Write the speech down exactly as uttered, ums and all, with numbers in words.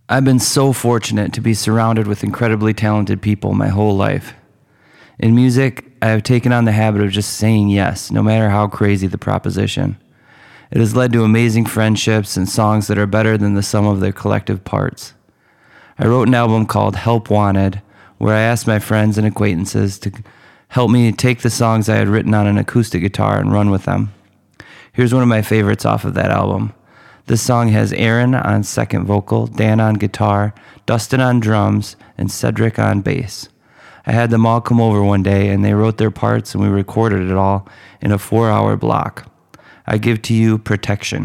I've been so fortunate to be surrounded with incredibly talented people my whole life. In music, I have taken on the habit of just saying yes, no matter how crazy the proposition. It has led to amazing friendships and songs that are better than the sum of their collective parts. I wrote an album called Help Wanted, where I asked my friends and acquaintances to help me take the songs I had written on an acoustic guitar and run with them. Here's one of my favorites off of that album. This song has Aaron on second vocal, Dan on guitar, Dustin on drums, and Cedric on bass. I had them all come over one day, and they wrote their parts, and we recorded it all in a four-hour block. I give to you Protection.